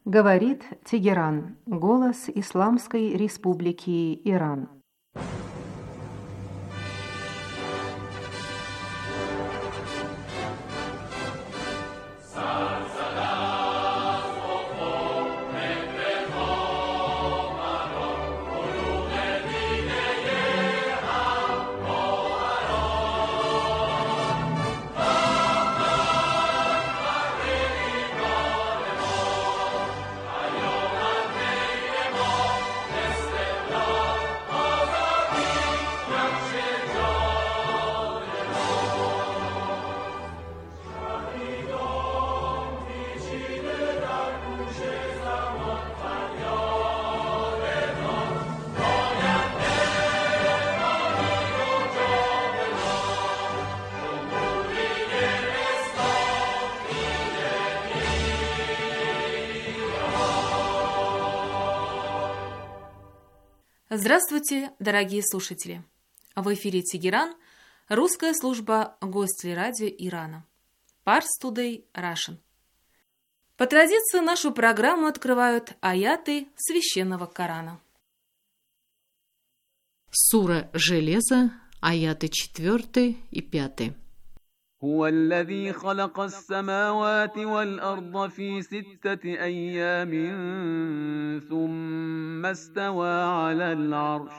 Говорит Тегеран, голос Исламской Республики Иран. Здравствуйте, дорогие слушатели! В эфире Тегеран, русская служба Гостелерадио Ирана. Pars Today Russian. По традиции нашу программу открывают аяты Священного Корана. Сура Железо, аяты 4 и 5. هو الذي خلق السماوات والأرض في 6 أيام ثم استوى على العرش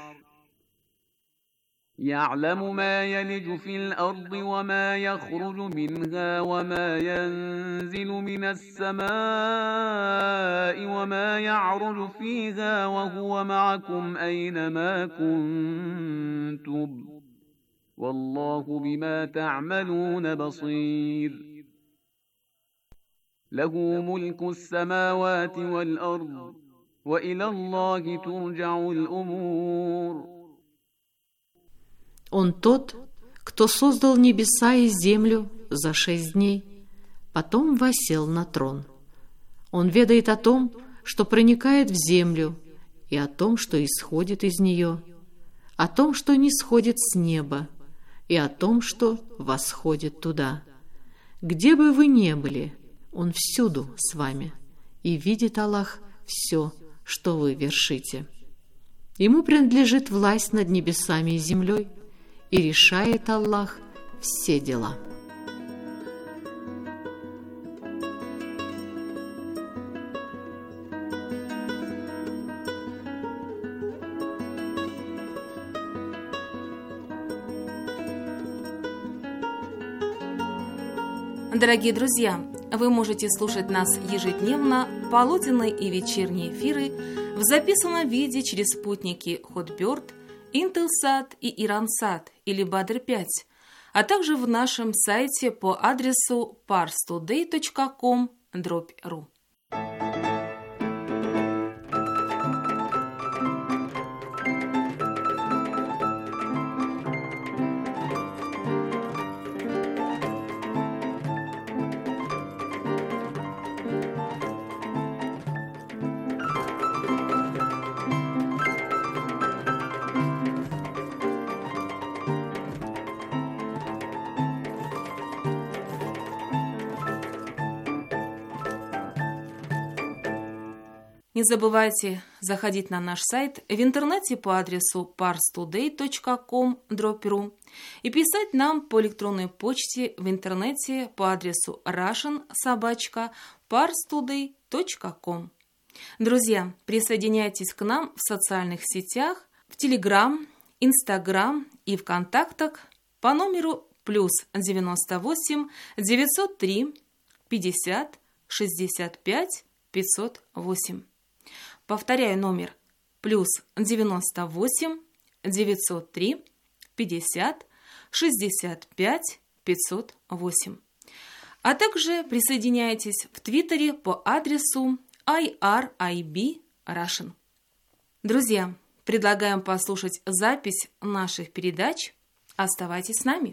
يعلم ما يلج في الأرض وما يخرج منها وما ينزل من السماء وما يعرج فيها وهو معكم أينما كنتم والله بما تعملون بصير له ملك السماوات والأرض وإلى الله ترجع الأمور. Он тот, кто создал небеса и землю за 6 дней, потом воссел на трон. Он ведает о том, что проникает в землю, и о том, что исходит из нее, о том, что не сходит с неба, и о том, что восходит туда. Где бы вы ни были, Он всюду с вами, и видит Аллах все, что вы вершите. Ему принадлежит власть над небесами и землей, и решает Аллах все дела. Дорогие друзья, вы можете слушать нас ежедневно, полуденные и вечерние эфиры в записанном виде через спутники Hotbird, Intelsat и Iransat или Badr-5, а также в нашем сайте по адресу parstoday.com/ru. Не забывайте заходить на наш сайт в интернете по адресу parstoday.com/ru и писать нам по электронной почте в интернете по адресу russian@parstoday.com. Друзья, присоединяйтесь к нам в социальных сетях, в Telegram, Instagram и в контактах по номеру +98 903 50 65 508. Повторяю номер +98 903 50 65 508. А также присоединяйтесь в Твиттере по адресу IRIB Russian. Друзья, предлагаем послушать запись наших передач. Оставайтесь с нами.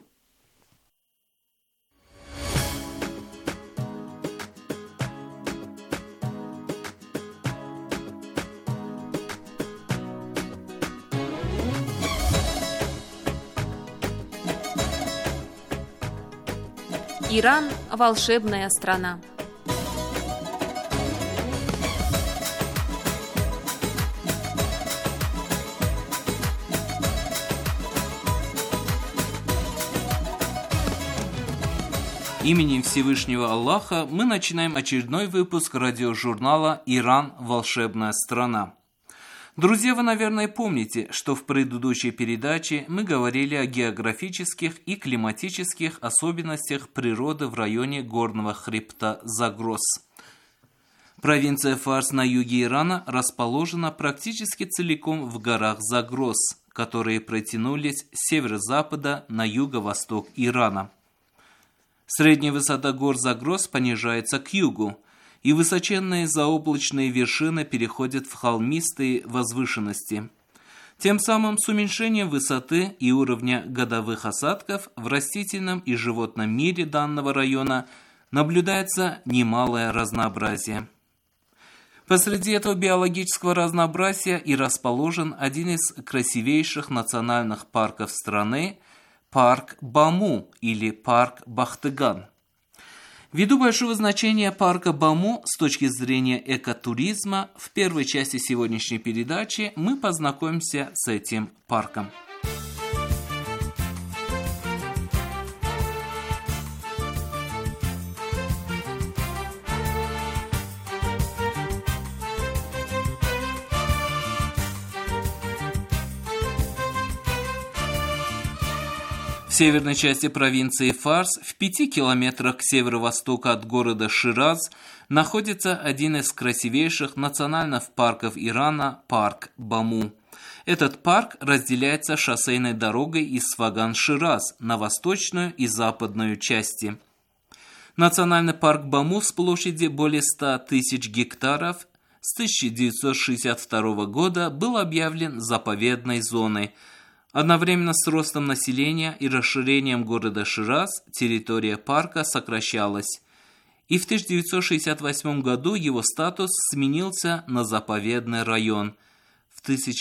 Иран – волшебная страна. Именем Всевышнего Аллаха мы начинаем очередной выпуск радиожурнала «Иран. Волшебная страна». Друзья, вы, наверное, помните, что в предыдущей передаче мы говорили о географических и климатических особенностях природы в районе горного хребта Загрос. Провинция Фарс на юге Ирана расположена практически целиком в горах Загрос, которые протянулись с северо-запада на юго-восток Ирана. Средняя высота гор Загрос понижается к югу, и высоченные заоблачные вершины переходят в холмистые возвышенности. Тем самым с уменьшением высоты и уровня годовых осадков в растительном и животном мире данного района наблюдается немалое разнообразие. Посреди этого биологического разнообразия и расположен один из красивейших национальных парков страны – парк Баму или парк Бахтыган. Ввиду большого значения парка Баму с точки зрения экотуризма, в первой части сегодняшней передачи мы познакомимся с этим парком. В северной части провинции Фарс, в 5 километрах к северо-востоку от города Шираз, находится один из красивейших национальных парков Ирана – парк Баму. Этот парк разделяется шоссейной дорогой из Сфаган-Шираз на восточную и западную части. Национальный парк Баму с площадью более 100 тысяч гектаров с 1962 года был объявлен заповедной зоной. Одновременно с ростом населения и расширением города Шираз территория парка сокращалась, и в 1968 году его статус сменился на заповедный район, в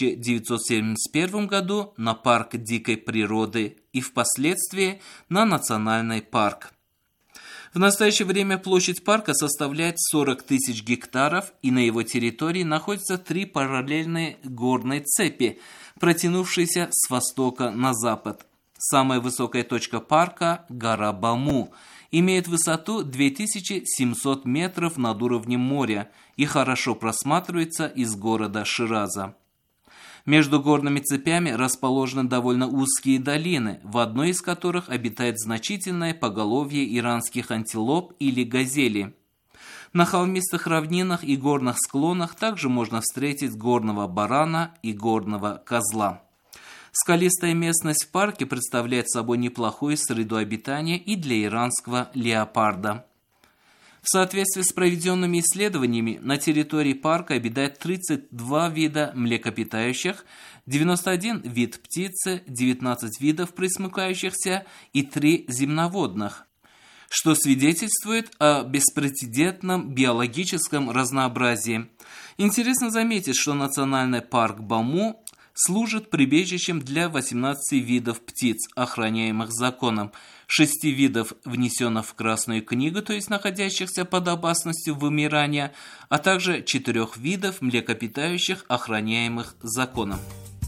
1971 году на парк дикой природы и впоследствии на национальный парк. В настоящее время площадь парка составляет 40 тысяч гектаров, и на его территории находятся 3 параллельные горные цепи, протянувшиеся с востока на запад. Самая высокая точка парка – гора Баму, имеет высоту 2700 метров над уровнем моря и хорошо просматривается из города Шираза. Между горными цепями расположены довольно узкие долины, в одной из которых обитает значительное поголовье иранских антилоп или газели. На холмистых равнинах и горных склонах также можно встретить горного барана и горного козла. Скалистая местность в парке представляет собой неплохую среду обитания и для иранского леопарда. В соответствии с проведенными исследованиями, на территории парка обитает 32 вида млекопитающих, 91 вид птицы, 19 видов пресмыкающихся и 3 земноводных, что свидетельствует о беспрецедентном биологическом разнообразии. Интересно заметить, что национальный парк Баму служит прибежищем для 18 видов птиц, охраняемых законом, 6 видов, внесенных в Красную книгу, то есть находящихся под опасностью вымирания, а также 4 видов млекопитающих, охраняемых законом.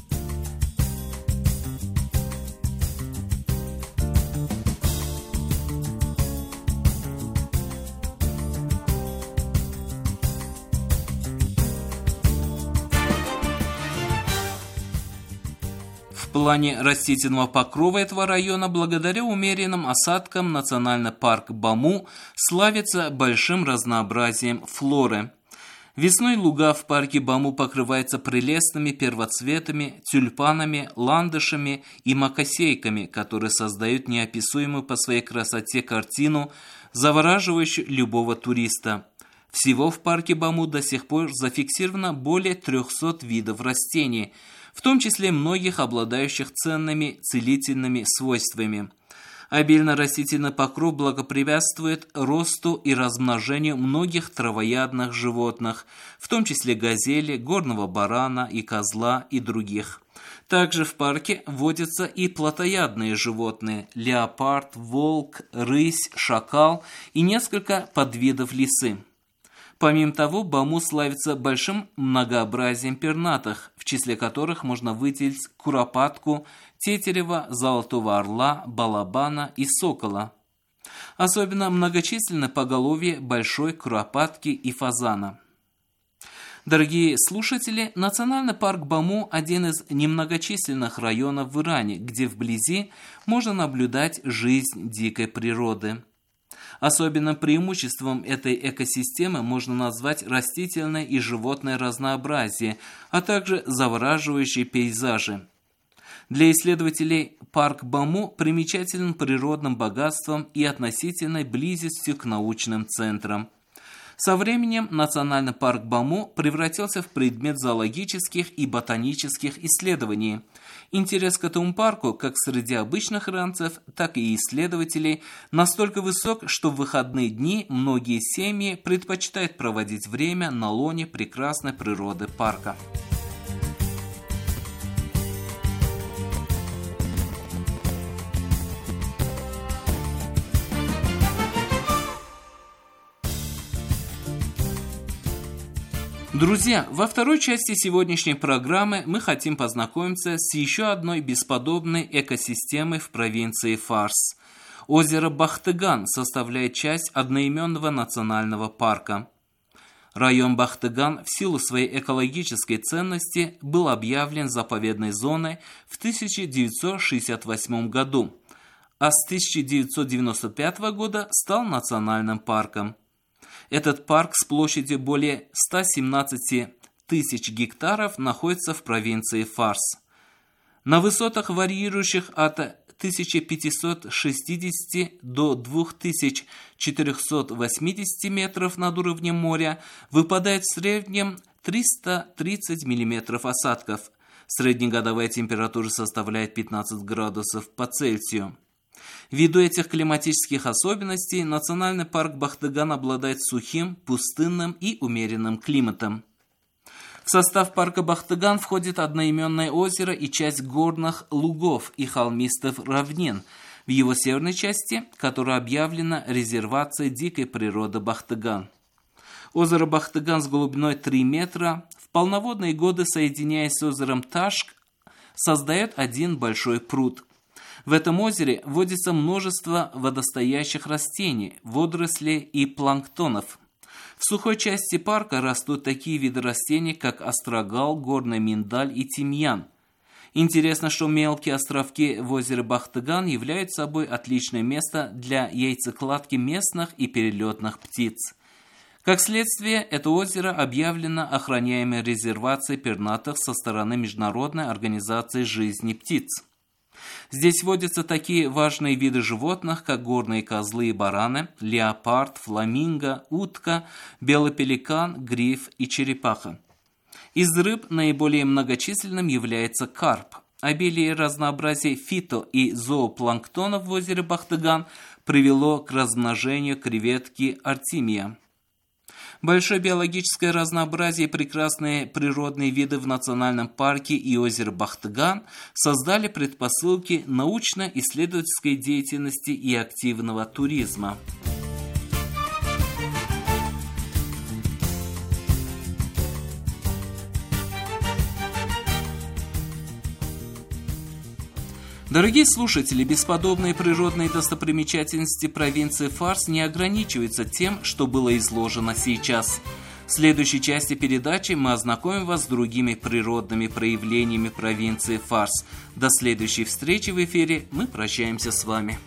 В плане растительного покрова этого района благодаря умеренным осадкам национальный парк Баму славится большим разнообразием флоры. Весной луга в парке Баму покрываются прелестными первоцветами, тюльпанами, ландышами и макосейками, которые создают неописуемую по своей красоте картину, завораживающую любого туриста. Всего в парке Баму до сих пор зафиксировано более 300 видов растений, в том числе многих обладающих ценными целительными свойствами. Обильно растительный покров благоприятствует росту и размножению многих травоядных животных, в том числе газели, горного барана и козла и других. Также в парке водятся и плотоядные животные – леопард, волк, рысь, шакал и несколько подвидов лисы. Помимо того, Баму славится большим многообразием пернатых, в числе которых можно выделить куропатку, тетерева, золотого орла, балабана и сокола. Особенно многочисленны поголовье большой куропатки и фазана. Дорогие слушатели, национальный парк Баму – один из немногочисленных районов в Иране, где вблизи можно наблюдать жизнь дикой природы. Особенным преимуществом этой экосистемы можно назвать растительное и животное разнообразие, а также завораживающие пейзажи. Для исследователей парк Баму примечателен природным богатством и относительной близостью к научным центрам. Со временем национальный парк Баму превратился в предмет зоологических и ботанических исследований. Интерес к этому парку как среди обычных иранцев, так и исследователей настолько высок, что в выходные дни многие семьи предпочитают проводить время на лоне прекрасной природы парка. Друзья, во второй части сегодняшней программы мы хотим познакомиться с еще одной бесподобной экосистемой в провинции Фарс. Озеро Бахтыган составляет часть одноименного национального парка. Район Бахтыган в силу своей экологической ценности был объявлен заповедной зоной в 1968 году, а с 1995 года стал национальным парком. Этот парк с площадью более 117 тысяч гектаров находится в провинции Фарс. На высотах, варьирующих от 1560 до 2480 метров над уровнем моря, выпадает в среднем 330 мм осадков. Среднегодовая температура составляет 15 градусов по Цельсию. Ввиду этих климатических особенностей, национальный парк Бахтыган обладает сухим, пустынным и умеренным климатом. В состав парка Бахтыган входит одноименное озеро и часть горных лугов и холмистых равнин в его северной части, которая объявлена резервацией дикой природы Бахтыган. Озеро Бахтыган с глубиной 3 метра в полноводные годы, соединяясь с озером Ташк, создает один большой пруд. В этом озере водится множество водостоящих растений, водорослей и планктонов. В сухой части парка растут такие виды растений, как острогал, горный миндаль и тимьян. Интересно, что мелкие островки в озере Бахтыган являются собой отличное место для яйцекладки местных и перелетных птиц. Как следствие, это озеро объявлено охраняемой резервацией пернатых со стороны Международной организации жизни птиц. Здесь водятся такие важные виды животных, как горные козлы и бараны, леопард, фламинго, утка, белый пеликан, гриф и черепаха. Из рыб наиболее многочисленным является карп. Обилие разнообразия фито- и зоопланктона в озере Бахтыган привело к размножению креветки артемия. Большое биологическое разнообразие и прекрасные природные виды в национальном парке и озере Бахтыган создали предпосылки научно-исследовательской деятельности и активного туризма. Дорогие слушатели, бесподобные природные достопримечательности провинции Фарс не ограничиваются тем, что было изложено сейчас. В следующей части передачи мы ознакомим вас с другими природными проявлениями провинции Фарс. До следующей встречи в эфире мы прощаемся с вами.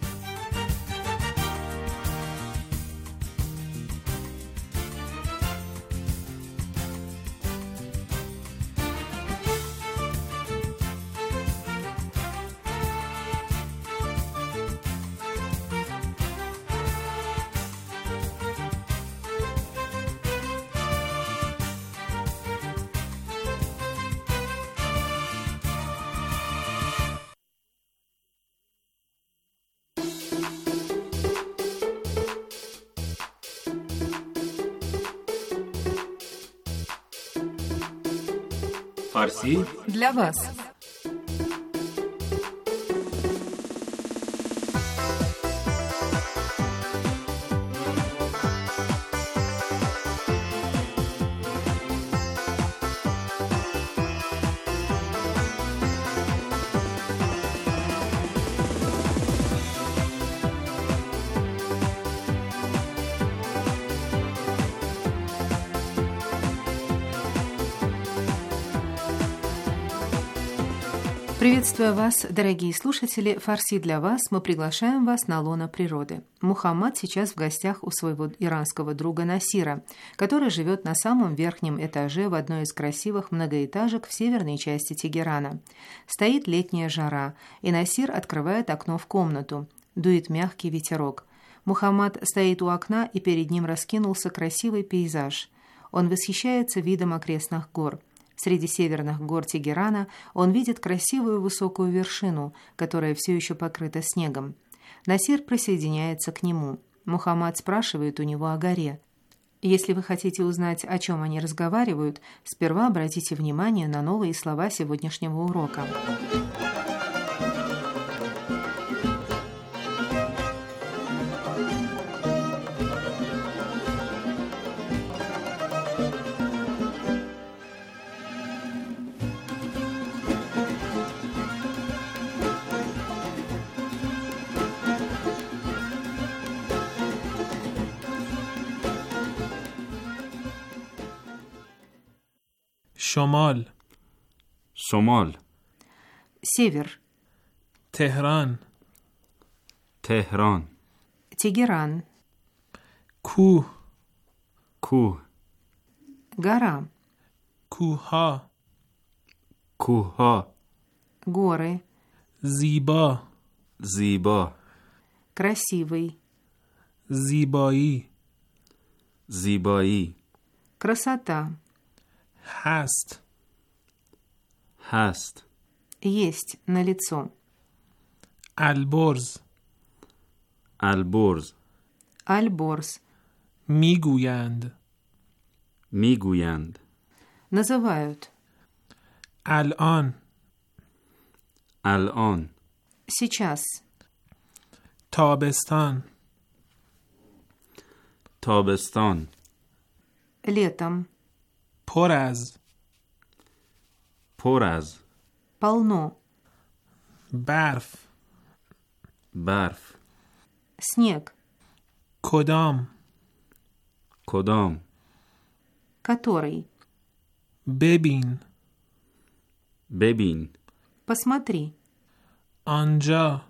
Фарси для вас. Приветствуя вас, дорогие слушатели, фарси для вас, мы приглашаем вас на лоно природы. Мухаммад сейчас в гостях у своего иранского друга Насира, который живет на самом верхнем этаже в одной из красивых многоэтажек в северной части Тегерана. Стоит летняя жара, и Насир открывает окно в комнату. Дует мягкий ветерок. Мухаммад стоит у окна, и перед ним раскинулся красивый пейзаж. Он восхищается видом окрестных гор. Среди северных гор Тегерана он видит красивую высокую вершину, которая все еще покрыта снегом. Насир присоединяется к нему. Мухаммад спрашивает у него о горе. Если вы хотите узнать, о чем они разговаривают, сперва обратите внимание на новые слова сегодняшнего урока. شمال شمال Север. تهران تهران Тегеран. کوه کوه Гора. کوهها کوهها Горы. زیبا زیبا Красивый. زیبایی زیبایی Красота. هست هست Есть налицо. البرز البرز Альборз. میگویند میگویند Называют. الان الان Сейчас. تابستان تابستان Летом. پر از پر از Полно. برف برف Снег. کدام کدام Который. ببین ببین Посмотри. آنجا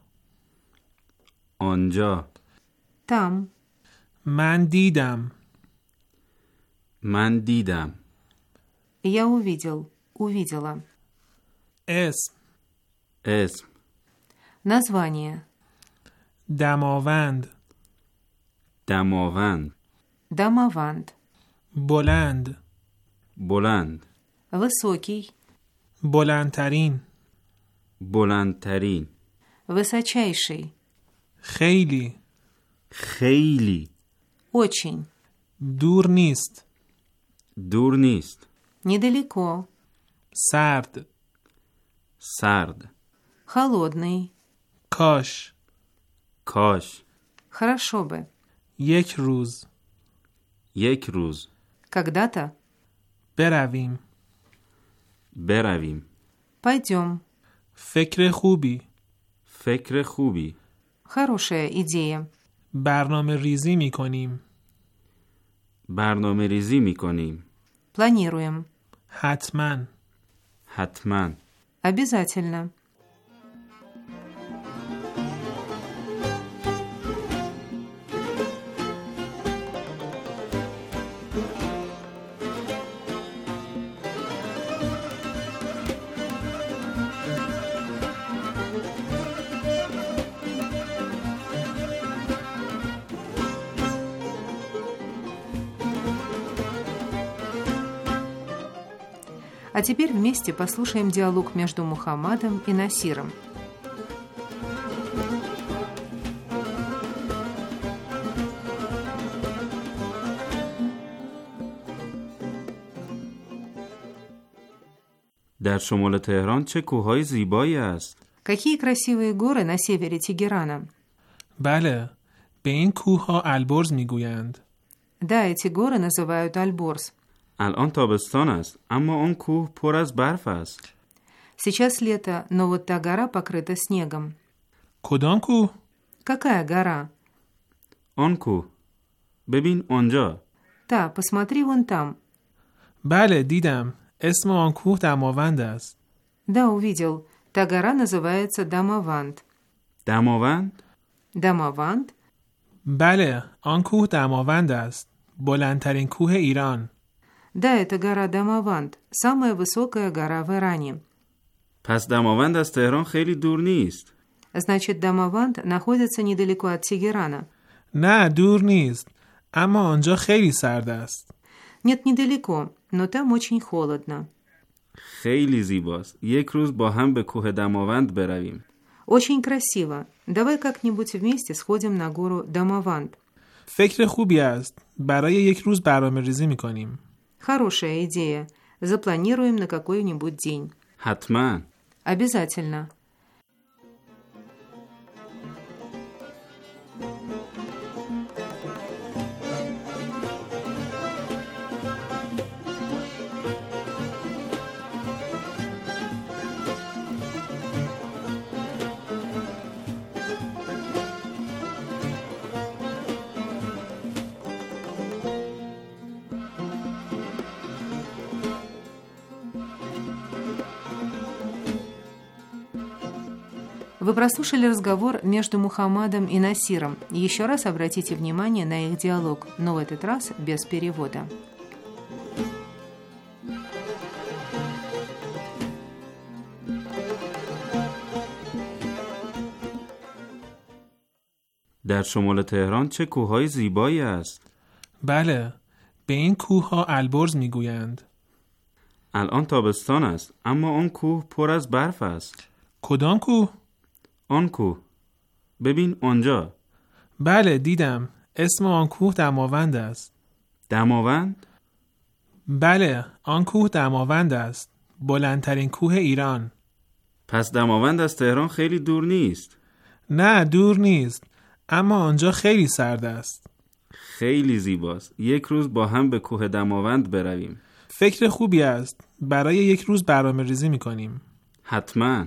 آنجا Там. من دیدم من دیدم Я увидел. Увидела. اسم اسم Название. دماوند دماوند Домованд. بلند بلند Высокий. بلندترین بلندترین Высочайший. خیلی خیلی Очень. دور نیست دور نیست Недалеко. سرد سرد Холодный. کاش کاش Хорошо бы. یک روز یک روز Когда-то. برویم برویم Пойдем. فکر خوبی فکر خوبی Хорошая идея. برنامه ریزی می کنیم برنامه ریزی می کنیم Планируем. حتما حتما Обязательно. А теперь вместе послушаем диалог между Мухаммадом и Насиром. در شمال تهران چه کوههای زیبایی است. Какие красивые горы на севере Тегерана. بله به این کوه ها البرز می گویند Да, эти горы называют Альборз. الان تابستان است اما آن کوه پر از برف است. Сейчас лето, но вот та гора покрыта снегом. کدام کوه؟ Какая гора? آن کوه ببین آنجا. Та, посмотри вон там. بله دیدم اسم آن کوه دماوند است Да, увидел. Та гора называется Дамаванд. دماوند؟ Дамаванд? بله، آن کوه دماوند است. بلندترین کوه ایران. Да, это гора Дамаванд, самая высокая гора в Иране. پس دماوند از تهران خیلی دور نیست. Значит, Дамаванд находится недалеко от Тегерана. نه دور نیست. اما آنجا خیلی سرد است. Нет, недалеко, но там очень холодно. خیلی زیباست. یک روز با هم به کوه دماوند برویم. Очень красиво. Давай как-нибудь вместе сходим на гору Дамаванд. فکر خوبی است. برای یک روز برنامه‌ریزی می‌کنیم. Хорошая идея. Запланируем на какой-нибудь день. حتما. Обязательно. Вы прослушали разговор между Мухаммадом и Насиром. Еще раз обратите внимание на их диалог, но в этот раз без перевода. در شمال تهران چه کوههای زیبایی است. بله، به این کوه‌ها البرز میگویند. الان تابستان است، اما آن کوه پر از برف است. کدام کوه؟ آن کوه. ببین آنجا. بله دیدم. اسم آن کوه دماوند است. دماوند؟ بله، آن کوه دماوند است. بلندترین کوه ایران. پس دماوند از تهران خیلی دور نیست. نه دور نیست. اما آنجا خیلی سرد است. خیلی زیباست. یک روز با هم به کوه دماوند برویم. فکر خوبی است. برای یک روز برنامه‌ریزی می‌کنیم. حتما.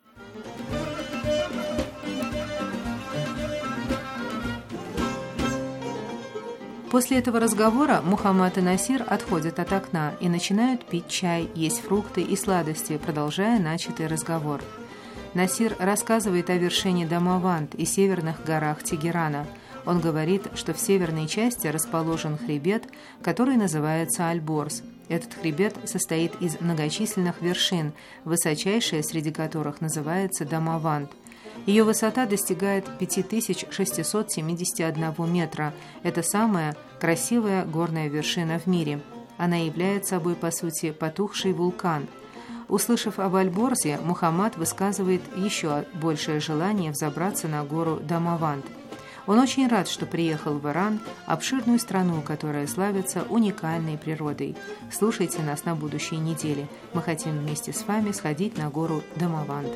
После этого разговора Мухаммад и Насир отходят от окна и начинают пить чай, есть фрукты и сладости, продолжая начатый разговор. Насир рассказывает о вершине Дамаванд и северных горах Тегерана. Он говорит, что в северной части расположен хребет, который называется Альборз. Этот хребет состоит из многочисленных вершин, высочайшая среди которых называется Дамаванд. Ее высота достигает 5671 метра. Это самая красивая горная вершина в мире. Она является собой, по сути, потухший вулкан. Услышав об Альборзе, Мухаммад высказывает еще большее желание взобраться на гору Дамаванд. Он очень рад, что приехал в Иран, обширную страну, которая славится уникальной природой. Слушайте нас на будущей неделе. Мы хотим вместе с вами сходить на гору Дамаванд.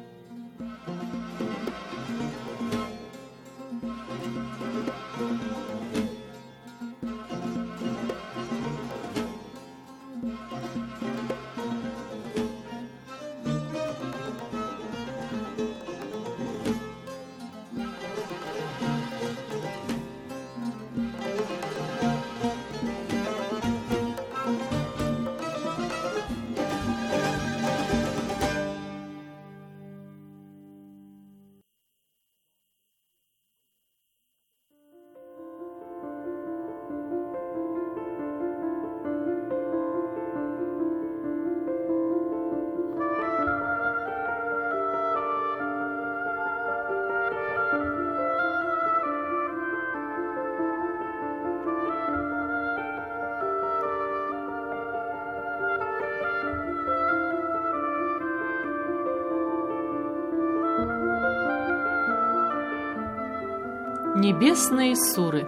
Небесные суры.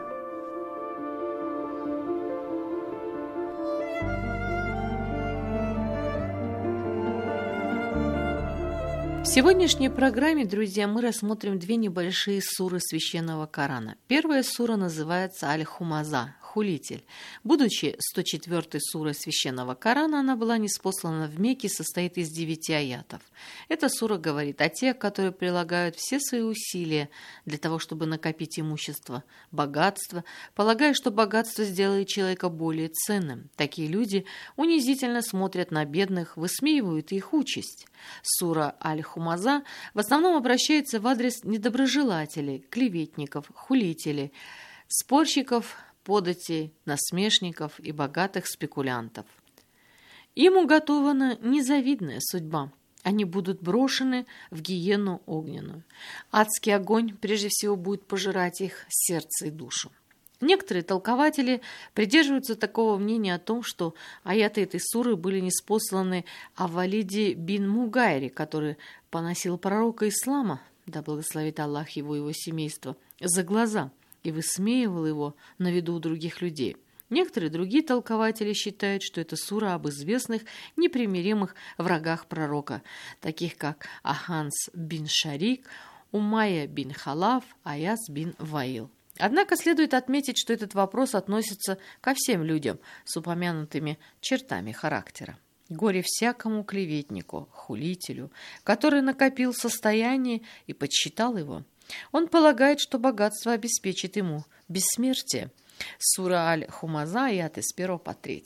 В сегодняшней программе, друзья, мы рассмотрим две небольшие суры Священного Корана. Первая сура называется Аль-Хумаза, хулитель. Будучи 104-й сурой священного Корана, она была ниспослана в Мекке, состоит из 9 аятов. Эта сура говорит о тех, которые прилагают все свои усилия для того, чтобы накопить имущество, богатство, полагая, что богатство сделает человека более ценным. Такие люди унизительно смотрят на бедных, высмеивают их участь. Сура Аль-Хумаза в основном обращается в адрес недоброжелателей, клеветников, хулителей, спорщиков, податей, насмешников и богатых спекулянтов. Им уготована незавидная судьба. Они будут брошены в гиену огненную. Адский огонь прежде всего будет пожирать их сердце и душу. Некоторые толкователи придерживаются такого мнения о том, что аяты этой суры были ниспосланы Ав-Валиде бин Мугайре, который поносил пророка ислама, да благословит Аллах его и его семейство, за глаза и высмеивал его на виду у других людей. Некоторые другие толкователи считают, что это сура об известных непримиримых врагах пророка, таких как Аханс бин Шарик, Умайя бин Халаф, Аяс бин Ваил. Однако следует отметить, что этот вопрос относится ко всем людям с упомянутыми чертами характера. Горе всякому клеветнику, хулителю, который накопил состояние и подсчитал его. Он полагает, что богатство обеспечит ему бессмертие. Сура Аль-Хумаза, аяты с 1 по 3.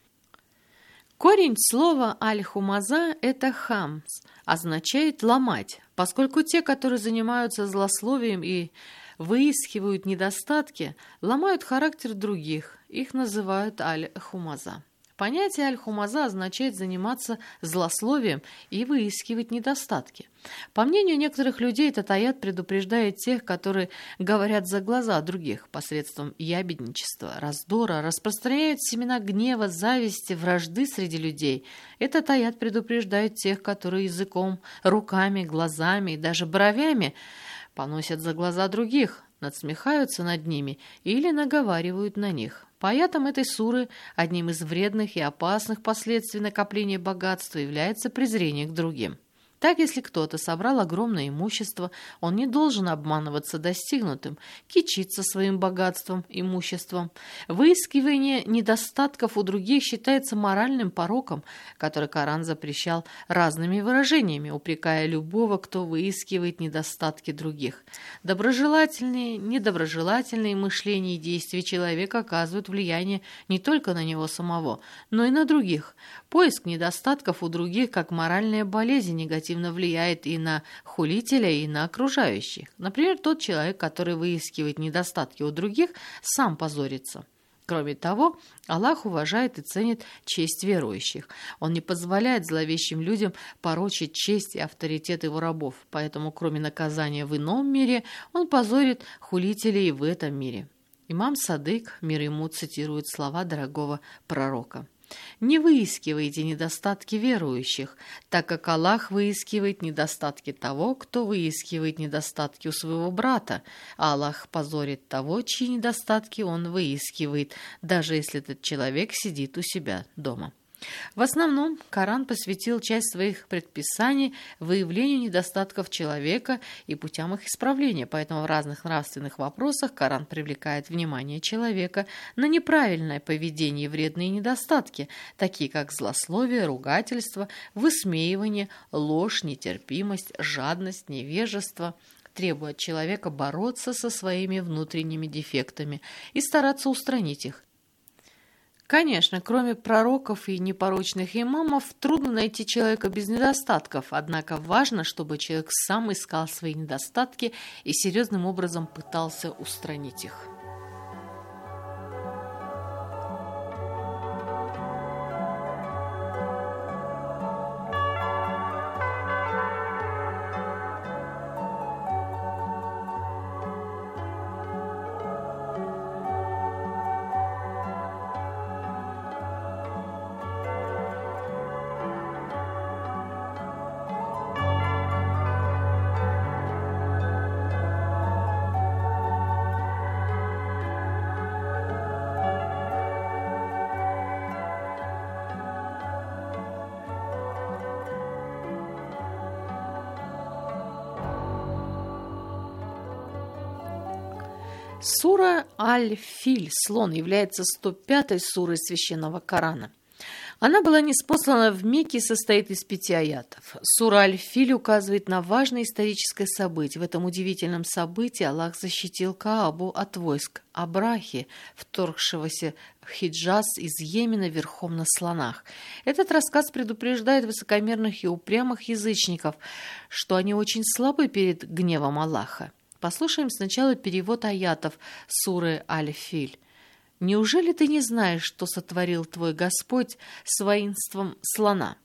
Корень слова «аль-хумаза» – это «хамс», означает «ломать», поскольку те, которые занимаются злословием и выискивают недостатки, ломают характер других, их называют аль-хумаза. Понятие аль-хумаза означает заниматься злословием и выискивать недостатки. По мнению некоторых людей, этот аят предупреждает тех, которые говорят за глаза других посредством ябедничества, раздора, распространяют семена гнева, зависти, вражды среди людей. Этот аят предупреждает тех, которые языком, руками, глазами и даже бровями поносят за глаза других, надсмехаются над ними или наговаривают на них. По аятам этой суры одним из вредных и опасных последствий накопления богатства является презрение к другим. Так, если кто-то собрал огромное имущество, он не должен обманываться достигнутым, кичиться своим богатством, имуществом. Выискивание недостатков у других считается моральным пороком, который Коран запрещал разными выражениями, упрекая любого, кто выискивает недостатки других. Доброжелательные, недоброжелательные мышления и действия человека оказывают влияние не только на него самого, но и на других. Поиск недостатков у других, как моральная болезнь, негативно влияет и на хулителя, и на окружающих. Например, тот человек, который выискивает недостатки у других, сам позорится. Кроме того, Аллах уважает и ценит честь верующих. Он не позволяет зловещим людям порочить честь и авторитет его рабов, поэтому, кроме наказания в ином мире, он позорит хулителей и в этом мире. Имам Садык, мир ему, цитирует слова дорогого пророка. «Не выискивайте недостатки верующих, так как Аллах выискивает недостатки того, кто выискивает недостатки у своего брата, а Аллах позорит того, чьи недостатки он выискивает, даже если этот человек сидит у себя дома». В основном Коран посвятил часть своих предписаний выявлению недостатков человека и путям их исправления, поэтому в разных нравственных вопросах Коран привлекает внимание человека на неправильное поведение и вредные недостатки, такие как злословие, ругательство, высмеивание, ложь, нетерпимость, жадность, невежество, требуя от человека бороться со своими внутренними дефектами и стараться устранить их. Конечно, кроме пророков и непорочных имамов, трудно найти человека без недостатков, однако важно, чтобы человек сам искал свои недостатки и серьезным образом пытался устранить их. Сура Аль-Филь, слон, является 105-й сурой священного Корана. Она была ниспослана в Мекке и состоит из 5 аятов. Сура Аль-Филь указывает на важное историческое событие. В этом удивительном событии Аллах защитил Каабу от войск Абрахи, вторгшегося в Хиджаз из Йемена верхом на слонах. Этот рассказ предупреждает высокомерных и упрямых язычников, что они очень слабы перед гневом Аллаха. Послушаем сначала перевод аятов суры Аль-Филь. «Неужели ты не знаешь, что сотворил твой Господь с воинством слона?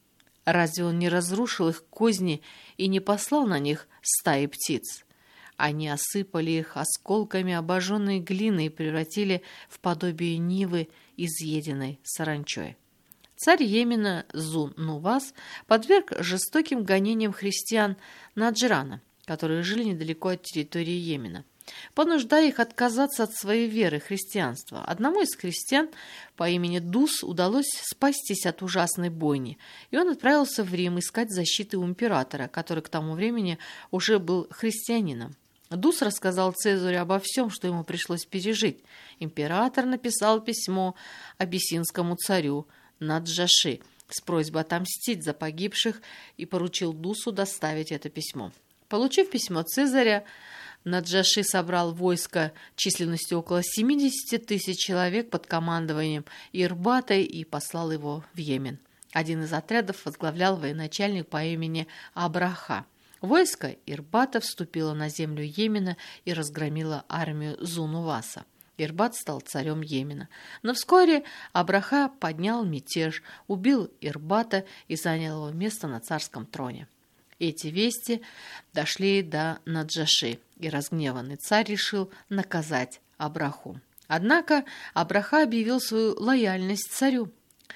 Разве он не разрушил их козни и не послал на них стаи птиц? Они осыпали их осколками обожженной глины и превратили в подобие нивы, изъеденной саранчой». Царь Йемена Зун-Нувас подверг жестоким гонениям христиан Наджрана, которые жили недалеко от территории Йемена, понуждая их отказаться от своей веры христианства. Одному из христиан по имени Дус удалось спастись от ужасной бойни, и он отправился в Рим искать защиты у императора, который к тому времени уже был христианином. Дус рассказал Цезарю обо всем, что ему пришлось пережить. Император написал письмо абиссинскому царю Наджаши с просьбой отомстить за погибших и поручил Дусу доставить это письмо. Получив письмо Цезаря, Наджаши собрал войско численностью около 70 тысяч человек под командованием Ирбата и послал его в Йемен. Один из отрядов возглавлял военачальник по имени Абраха. Войско Ирбата вступило на землю Йемена и разгромило армию Зунуваса. Ирбат стал царем Йемена. Но вскоре Абраха поднял мятеж, убил Ирбата и занял его место на царском троне. Эти вести дошли до Наджаши, и разгневанный царь решил наказать Абраху. Однако Абраха объявил свою лояльность царю.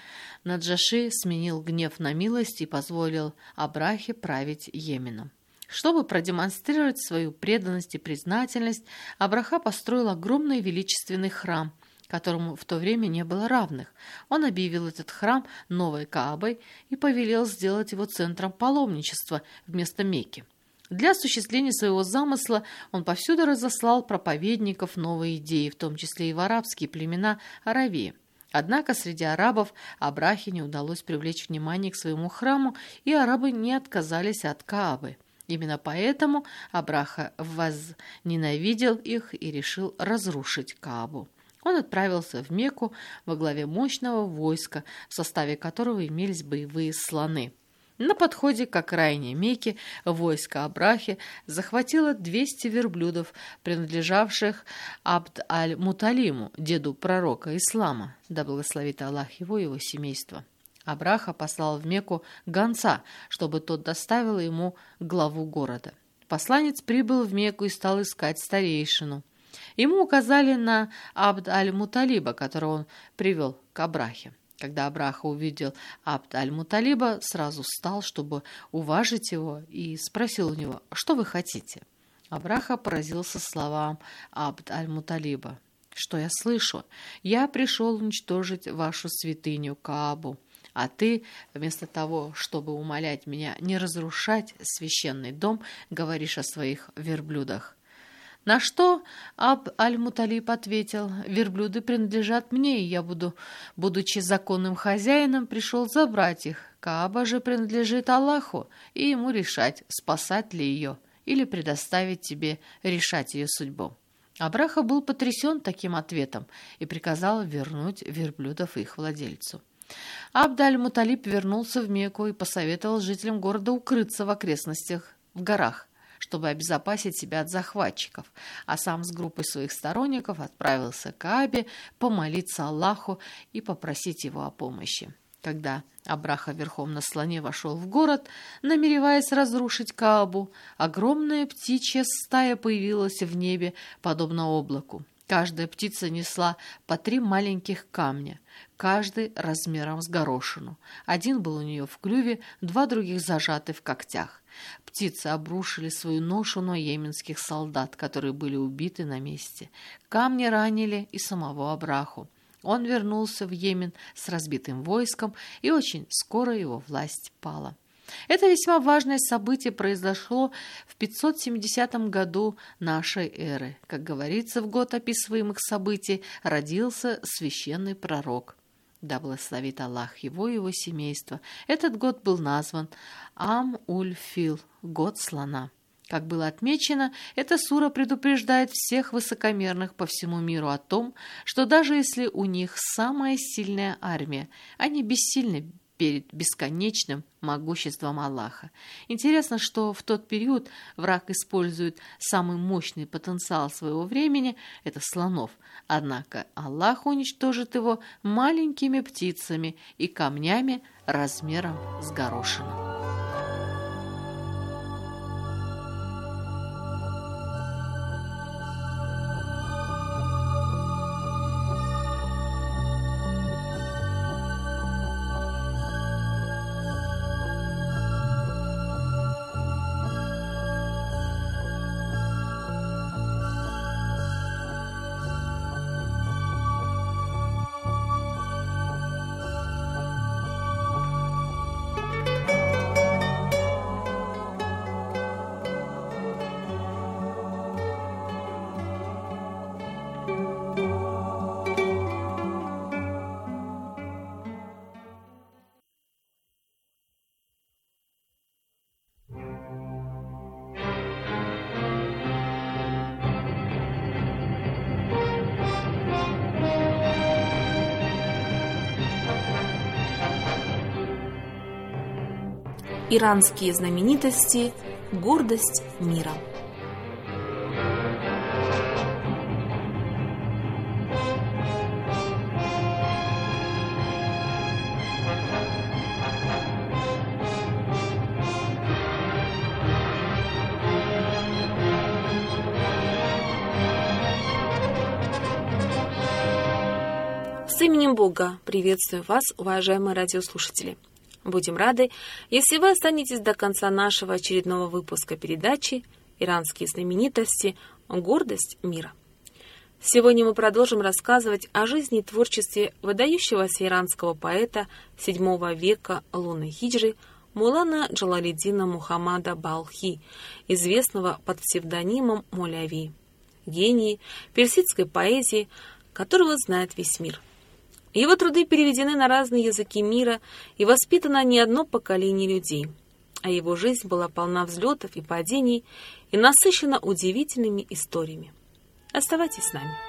Наджаши сменил гнев на милость и позволил Абрахе править Йеменом. Чтобы продемонстрировать свою преданность и признательность, Абраха построил огромный величественный храм, которому в то время не было равных. Он объявил этот храм новой Каабой и повелел сделать его центром паломничества вместо Мекки. Для осуществления своего замысла он повсюду разослал проповедников новой идеи, в том числе и в арабские племена Аравии. Однако среди арабов Абрахе не удалось привлечь внимание к своему храму, и арабы не отказались от Каабы. Именно поэтому Абраха возненавидел их и решил разрушить Каабу. Он отправился в Мекку во главе мощного войска, в составе которого имелись боевые слоны. На подходе к окраине Мекки войско Абрахи захватило 200 верблюдов, принадлежавших Абд-аль-Муталиму, деду пророка Ислама, да благословит Аллах его и его семейство. Абраха послал в Мекку гонца, чтобы тот доставил ему главу города. Посланец прибыл в Мекку и стал искать старейшину. Ему указали на Абд-аль-Муталиба, которого он привел к Абрахе. Когда Абраха увидел Абд-аль-Муталиба, сразу встал, чтобы уважить его, и спросил у него: «Что вы хотите?» Абраха поразился словам Абд-аль-Муталиба: «Что я слышу? Я пришел уничтожить вашу святыню Каабу, а ты, вместо того, чтобы умолять меня не разрушать священный дом, говоришь о своих верблюдах». На что Абд-аль-Муталиб ответил: «Верблюды принадлежат мне, и я, будучи законным хозяином, пришел забрать их. Кааба же принадлежит Аллаху, и ему решать, спасать ли ее или предоставить тебе решать ее судьбу». Абраха был потрясен таким ответом и приказал вернуть верблюдов их владельцу. Абд-аль-Муталиб вернулся в Мекку и посоветовал жителям города укрыться в окрестностях, в горах, чтобы обезопасить себя от захватчиков, а сам с группой своих сторонников отправился к Каабе помолиться Аллаху и попросить его о помощи. Когда Абраха верхом на слоне вошел в город, намереваясь разрушить Каабу, огромная птичья стая появилась в небе, подобно облаку. Каждая птица несла по 3 маленьких камня, каждый размером с горошину. Один был у нее в клюве, 2 других зажаты в когтях. Птицы обрушили свою ношу на йеменских солдат, которые были убиты на месте. Камни ранили и самого Абраху. Он вернулся в Йемен с разбитым войском, и очень скоро его власть пала. Это весьма важное событие произошло в 570 году нашей эры. Как говорится, в год описываемых событий родился священный пророк. Да благословит Аллах его и его семейство. Этот год был назван Ам-уль-Фил, год слона. Как было отмечено, эта сура предупреждает всех высокомерных по всему миру о том, что даже если у них самая сильная армия, они бессильны перед бесконечным могуществом Аллаха. Интересно, что в тот период враг использует самый мощный потенциал своего времени – это слонов. Однако Аллах уничтожит его маленькими птицами и камнями размером с горошину. Иранские знаменитости – гордость мира. С именем Бога приветствую вас, уважаемые радиослушатели. Будем рады, если вы останетесь до конца нашего очередного выпуска передачи «Иранские знаменитости. Гордость мира». Сегодня мы продолжим рассказывать о жизни и творчестве выдающегося иранского поэта VII века лунной хиджры Муллана Джалалиддина Мухаммада Балхи, известного под псевдонимом Муляви, гении персидской поэзии, которого знает весь мир. Его труды переведены на разные языки мира и воспитано не одно поколение людей, а его жизнь была полна взлетов и падений и насыщена удивительными историями. Оставайтесь с нами.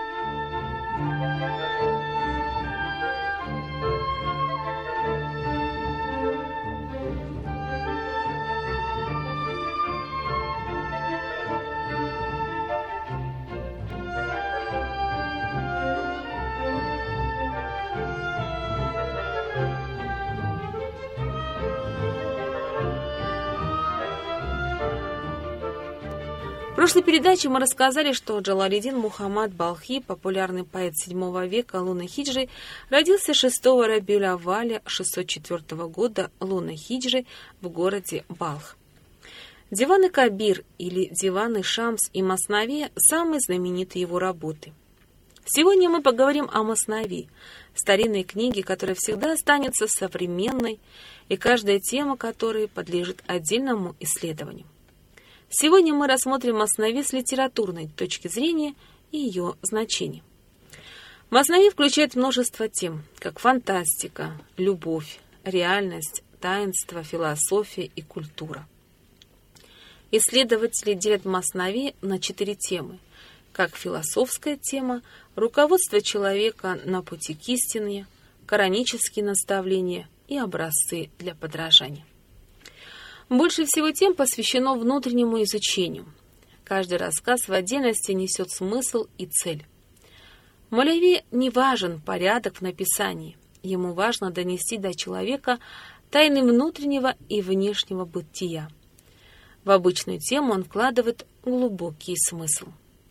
В прошлой передаче мы рассказали, что Джалалиддин Мухаммад Балхи, популярный поэт VII века лунной хиджры, родился 6 Рабиуль-Авваля 604 года лунной хиджры в городе Балх. Диван-и Кабир или Диван-и Шамс и Маснави – самые знаменитые его работы. Сегодня мы поговорим о Маснави, старинной книге, которая всегда останется современной и каждая тема которой подлежит отдельному исследованию. Сегодня мы рассмотрим Маснави с литературной точки зрения и ее значения. Маснави включает множество тем, как фантастика, любовь, реальность, таинство, философия и культура. Исследователи делят Маснави на 4 темы, как философская тема, руководство человека на пути к истине, коранические наставления и образцы для подражания. Больше всего тем посвящено внутреннему изучению. Каждый рассказ в отдельности несет смысл и цель. Муляви не важен порядок в написании. Ему важно донести до человека тайны внутреннего и внешнего бытия. В обычную тему он вкладывает глубокий смысл.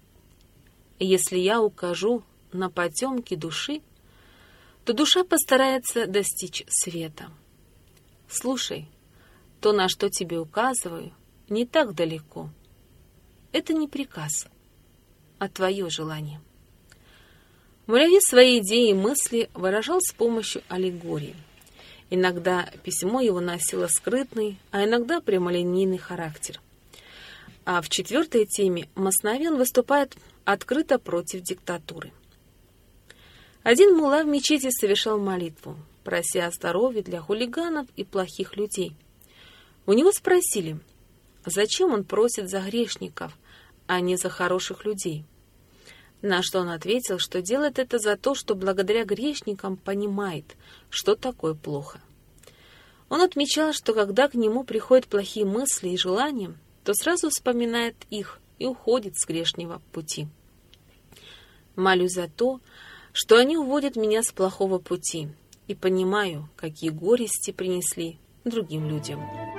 Если я укажу на потемки души, то душа постарается достичь света. Слушай, то, на что тебе указываю, не так далеко. Это не приказ, а твое желание. Муляви свои идеи и мысли выражал с помощью аллегории. Иногда письмо его носило скрытный, а иногда прямолинейный характер. А в 4-й теме Маснави он выступает открыто против диктатуры. Один мулла в мечети совершал молитву, прося о здоровье для хулиганов и плохих людей. У него спросили, зачем он просит за грешников, а не за хороших людей. На что он ответил, что делает это за то, что благодаря грешникам понимает, что такое плохо. Он отмечал, что когда к нему приходят плохие мысли и желания, то сразу вспоминает их и уходит с грешного пути. Молюсь за то, что они уводят меня с плохого пути, и понимаю, какие горести принесли другим людям.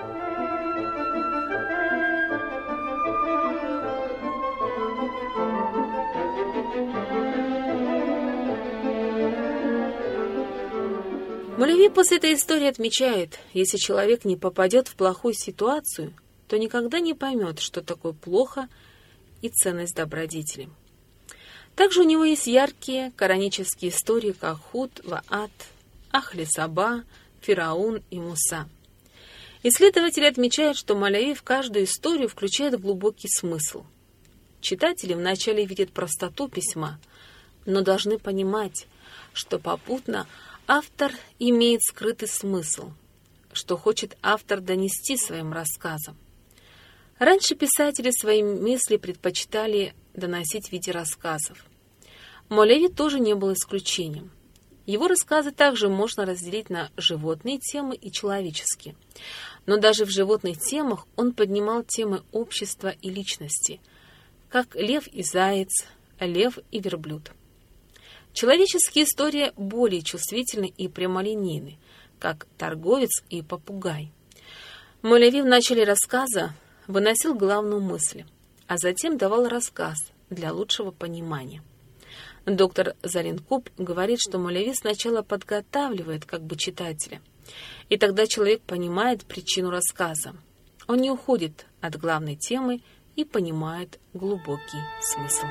Мулеви после этой истории отмечает, если человек не попадет в плохую ситуацию, то никогда не поймет, что такое плохо и ценность добродетели. Также у него есть яркие коранические истории, как Худ, Ваат, Ахли Саба, Фираун и Муса. Исследователи отмечают, что Мулеви в каждую историю включает глубокий смысл. Читатели вначале видят простоту письма, но должны понимать, что попутно автор имеет скрытый смысл, что хочет автор донести своим рассказом. Раньше писатели свои мысли предпочитали доносить в виде рассказов. Мулеви тоже не был исключением. Его рассказы также можно разделить на животные темы и человеческие. Но даже в животных темах он поднимал темы общества и личности, как лев и заяц, лев и верблюд. Человеческие истории более чувствительны и прямолинейны, как торговец и попугай. Мулеви в начале рассказа выносил главную мысль, а затем давал рассказ для лучшего понимания. Доктор Залинкуб говорит, что Мулеви сначала подготавливает как бы читателя, и тогда человек понимает причину рассказа. Он не уходит от главной темы и понимает глубокий смысл.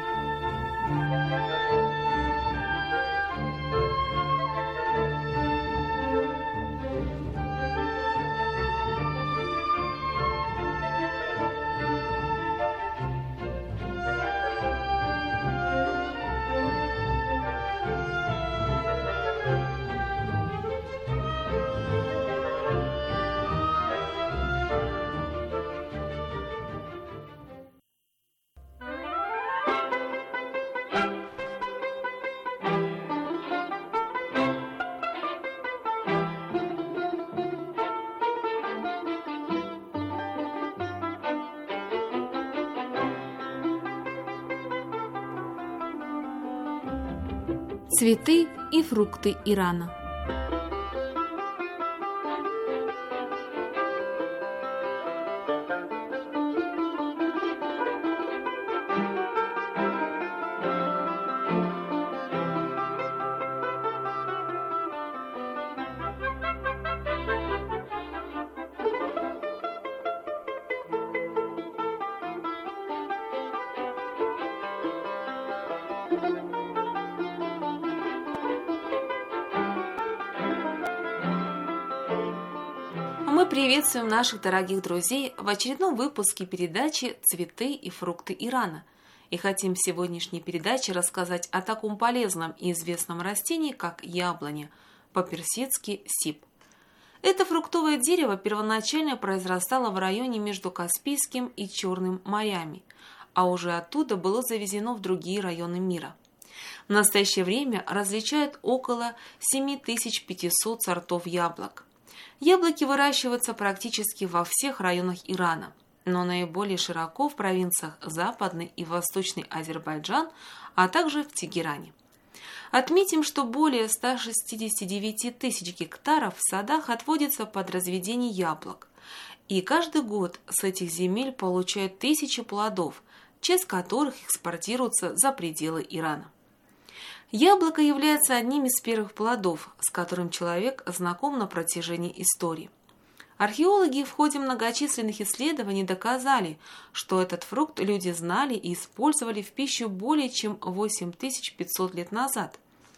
Цветы и фрукты Ирана. Мы приветствуем наших дорогих друзей в очередном выпуске передачи «Цветы и фрукты Ирана». И хотим в сегодняшней передаче рассказать о таком полезном и известном растении, как яблоня, по-персидски сип. Это фруктовое дерево первоначально произрастало в районе между Каспийским и Черным морями, а уже оттуда было завезено в другие районы мира. В настоящее время различают около 7500 сортов яблок. Яблоки выращиваются практически во всех районах Ирана, но наиболее широко в провинциях Западный и Восточный Азербайджан, а также в Тегеране. Отметим, что более 169 тысяч гектаров в садах отводится под разведение яблок, и каждый год с этих земель получают тысячи плодов, часть которых экспортируется за пределы Ирана. Яблоко является одним из первых плодов, с которым человек знаком на протяжении истории. Археологи в ходе многочисленных исследований доказали, что этот фрукт люди знали и использовали в пищу более чем 8500 лет назад.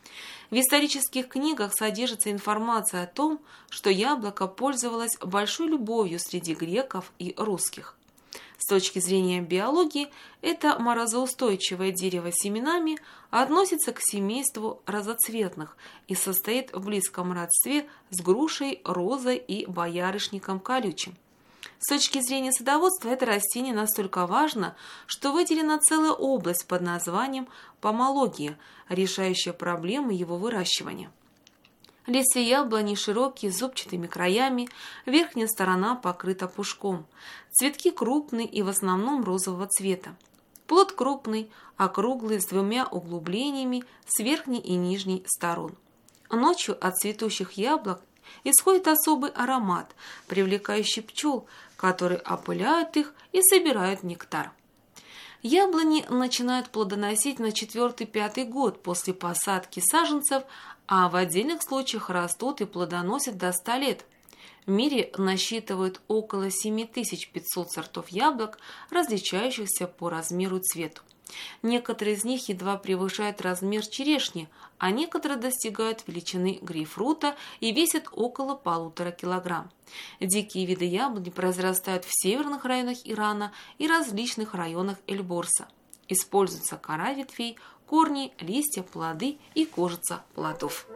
В исторических книгах содержится информация о том, что яблоко пользовалось большой любовью среди греков и русских. С точки зрения биологии, это морозоустойчивое дерево с семенами относится к семейству разоцветных и состоит в близком родстве с грушей, розой и боярышником колючим. С точки зрения садоводства это растение настолько важно, что выделена целая область под названием помология, решающая проблемы его выращивания. Листья яблони широкие, с зубчатыми краями, верхняя сторона покрыта пушком. Цветки крупные и в основном розового цвета. Плод крупный, округлый, с двумя углублениями с верхней и нижней сторон. Ночью от цветущих яблок исходит особый аромат, привлекающий пчел, которые опыляют их и собирают нектар. Яблони начинают плодоносить на 4-5 год после посадки саженцев, а в отдельных случаях растут и плодоносят до 100 лет. В мире насчитывают около 7500 сортов яблок, различающихся по размеру и цвету. Некоторые из них едва превышают размер черешни, а некоторые достигают величины грейпфрута и весят около 1,5 килограмма. Дикие виды яблони произрастают в северных районах Ирана и различных районах Эльборса. Используются кора ветвей, корни, листья, плоды и кожица плодов.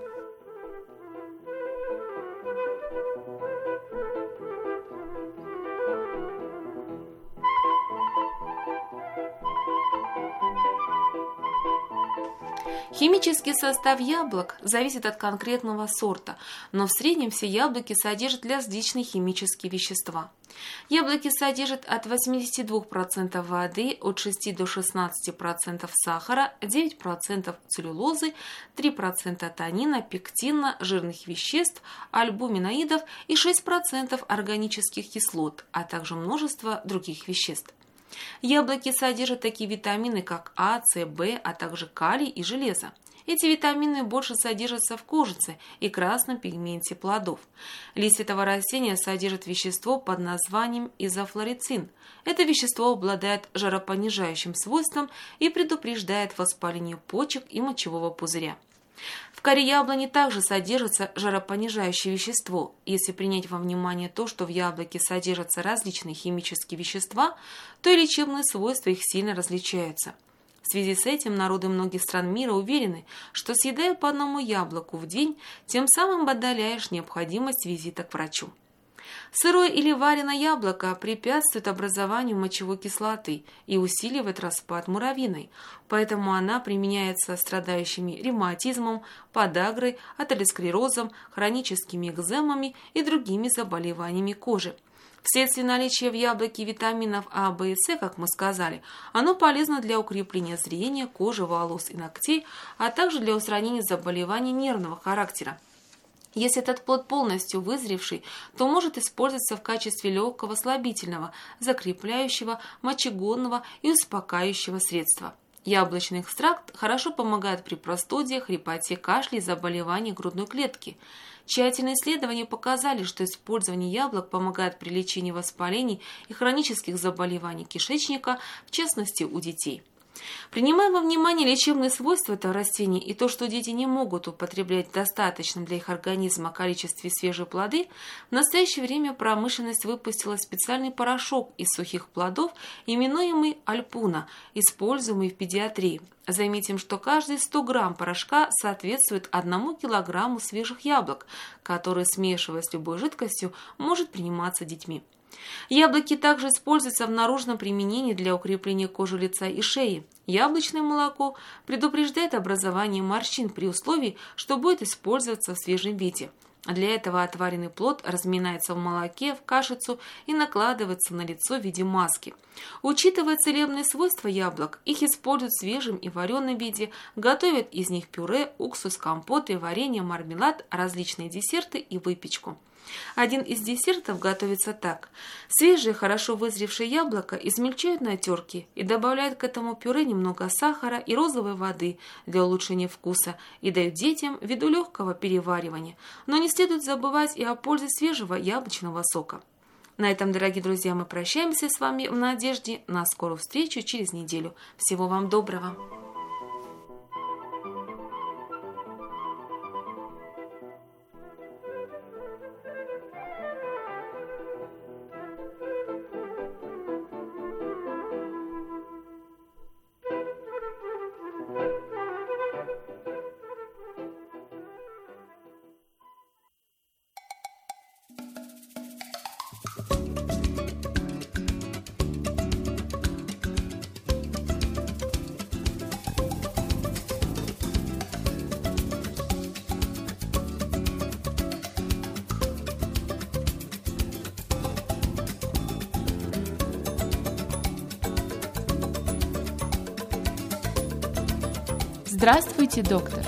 Химический состав яблок зависит от конкретного сорта, но в среднем все яблоки содержат различные химические вещества. Яблоки содержат от 82% воды, от 6 до 16% сахара, 9% целлюлозы, 3% танина, пектина, жирных веществ, альбуминоидов и 6% органических кислот, а также множество других веществ. Яблоки содержат такие витамины, как А, С, В, а также калий и железо. Эти витамины больше содержатся в кожице и красном пигменте плодов. Листья этого растения содержат вещество под названием изофлорицин. Это вещество обладает жаропонижающим свойством и предупреждает воспаление почек и мочевого пузыря. В коре яблони также содержится жаропонижающее вещество. Если принять во внимание то, что в яблоке содержатся различные химические вещества, то и лечебные свойства их сильно различаются. В связи с этим народы многих стран мира уверены, что съедая по одному яблоку в день, тем самым отдаляешь необходимость визита к врачу. Сырое или вареное яблоко препятствует образованию мочевой кислоты и усиливает распад муравьиной, поэтому она применяется страдающими ревматизмом, подагрой, атеросклерозом, хроническими экземами и другими заболеваниями кожи. Вследствие наличия в яблоке витаминов А, В и С, как мы сказали, оно полезно для укрепления зрения, кожи, волос и ногтей, а также для устранения заболеваний нервного характера. Если этот плод полностью вызревший, то может использоваться в качестве легкого слабительного, закрепляющего, мочегонного и успокаивающего средства. Яблочный экстракт хорошо помогает при простуде, хрипоте, кашле и заболевании грудной клетки. Тщательные исследования показали, что использование яблок помогает при лечении воспалений и хронических заболеваний кишечника, в частности у детей. Принимая во внимание лечебные свойства этого растения и то, что дети не могут употреблять в достаточном для их организма количестве свежие плоды, в настоящее время промышленность выпустила специальный порошок из сухих плодов, именуемый альпуна, используемый в педиатрии. Заметим, что каждые 100 грамм порошка соответствует 1 килограмму свежих яблок, которые, смешиваясь с любой жидкостью, может приниматься детьми. Яблоки также используются в наружном применении для укрепления кожи лица и шеи. Яблочное молоко предупреждает образование морщин при условии, что будет использоваться в свежем виде. Для этого отваренный плод разминается в молоке, в кашицу и накладывается на лицо в виде маски. Учитывая целебные свойства яблок, их используют в свежем и вареном виде, готовят из них пюре, уксус, компоты, варенье, мармелад, различные десерты и выпечку. Один из десертов готовится так. Свежее, хорошо вызревшее яблоко измельчают на терке и добавляют к этому пюре немного сахара и розовой воды для улучшения вкуса и дают детям ввиду легкого переваривания. Но не следует забывать и о пользе свежего яблочного сока. На этом, дорогие друзья, мы прощаемся с вами в надежде на скорую встречу через неделю. Всего вам доброго! Здравствуйте, доктор!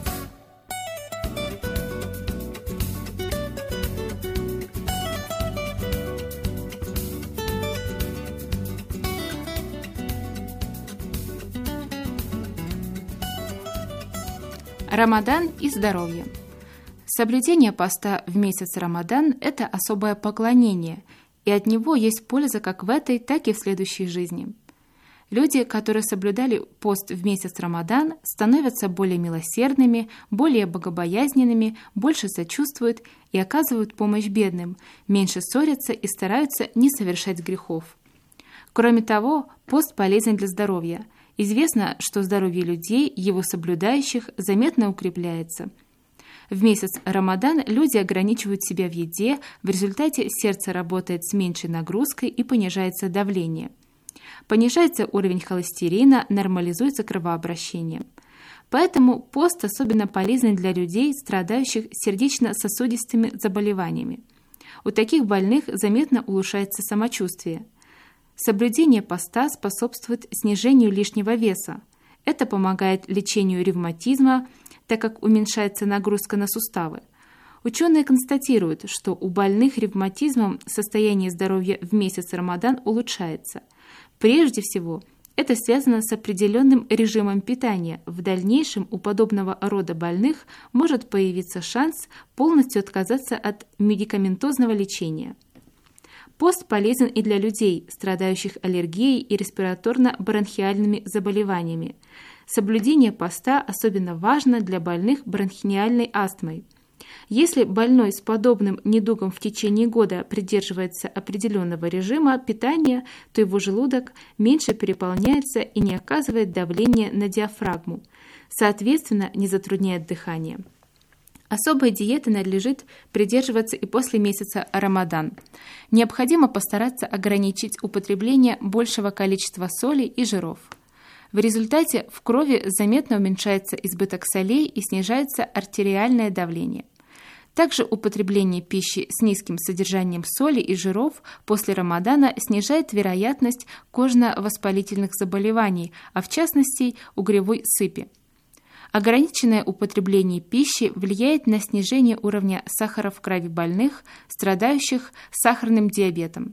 Рамадан и здоровье. Соблюдение поста в месяц Рамадан – это особое поклонение, и от него есть польза как в этой, так и в следующей жизни. Люди, которые соблюдали пост в месяц Рамадан, становятся более милосердными, более богобоязненными, больше сочувствуют и оказывают помощь бедным, меньше ссорятся и стараются не совершать грехов. Кроме того, пост полезен для здоровья. Известно, что здоровье людей, его соблюдающих, заметно укрепляется. В месяц Рамадан люди ограничивают себя в еде, в результате сердце работает с меньшей нагрузкой и понижается давление. Понижается уровень холестерина, нормализуется кровообращение. Поэтому пост особенно полезен для людей, страдающих сердечно-сосудистыми заболеваниями. У таких больных заметно улучшается самочувствие. Соблюдение поста способствует снижению лишнего веса. Это помогает лечению ревматизма, так как уменьшается нагрузка на суставы. Ученые констатируют, что у больных ревматизмом состояние здоровья в месяц Рамадан улучшается. Прежде всего, это связано с определенным режимом питания. В дальнейшем у подобного рода больных может появиться шанс полностью отказаться от медикаментозного лечения. Пост полезен и для людей, страдающих аллергией и респираторно-бронхиальными заболеваниями. Соблюдение поста особенно важно для больных бронхиальной астмой. Если больной с подобным недугом в течение года придерживается определенного режима питания, то его желудок меньше переполняется и не оказывает давления на диафрагму, соответственно, не затрудняет дыхание. Особой диеты надлежит придерживаться и после месяца Рамадан. Необходимо постараться ограничить употребление большего количества соли и жиров. В результате в крови заметно уменьшается избыток солей и снижается артериальное давление. Также употребление пищи с низким содержанием соли и жиров после Рамадана снижает вероятность кожно-воспалительных заболеваний, а в частности угревой сыпи. Ограниченное употребление пищи влияет на снижение уровня сахара в крови больных, страдающих сахарным диабетом.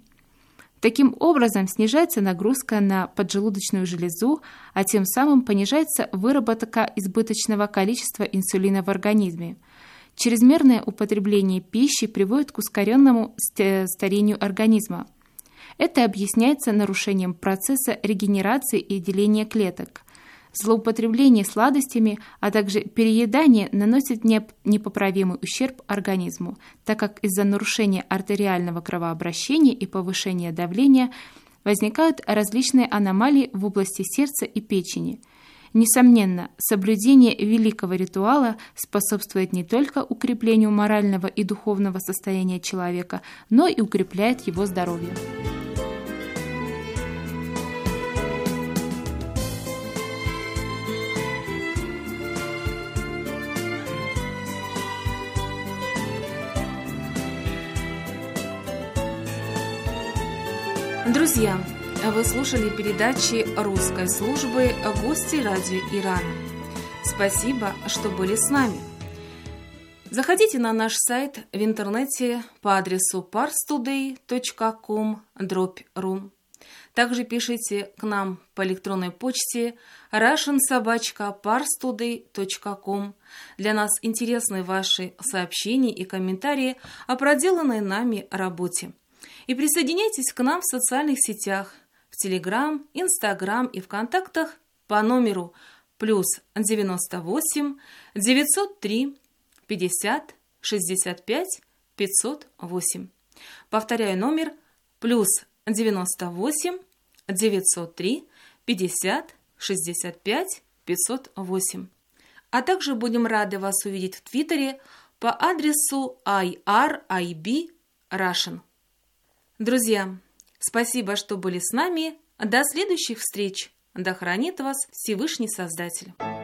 Таким образом, снижается нагрузка на поджелудочную железу, а тем самым понижается выработка избыточного количества инсулина в организме. Чрезмерное употребление пищи приводит к ускоренному старению организма. Это объясняется нарушением процесса регенерации и деления клеток. Злоупотребление сладостями, а также переедание наносит непоправимый ущерб организму, так как из-за нарушения артериального кровообращения и повышения давления возникают различные аномалии в области сердца и печени. Несомненно, соблюдение великого ритуала способствует не только укреплению морального и духовного состояния человека, но и укрепляет его здоровье. Друзья, вы слушали передачи русской службы «Гости радио Ирана». Спасибо, что были с нами. Заходите на наш сайт в интернете по адресу parstoday.com/ru. Также пишите к нам по электронной почте russian@parstoday.com. Для нас интересны ваши сообщения и комментарии о проделанной нами работе. И присоединяйтесь к нам в социальных сетях, в Telegram, Instagram и ВКонтактах по номеру +98 903 50 65 508. Повторяю номер +98 903 50 65 508. А также будем рады вас увидеть в Твиттере по адресу IRIB Russian. Друзья, спасибо, что были с нами. До следующих встреч. Да хранит вас Всевышний Создатель.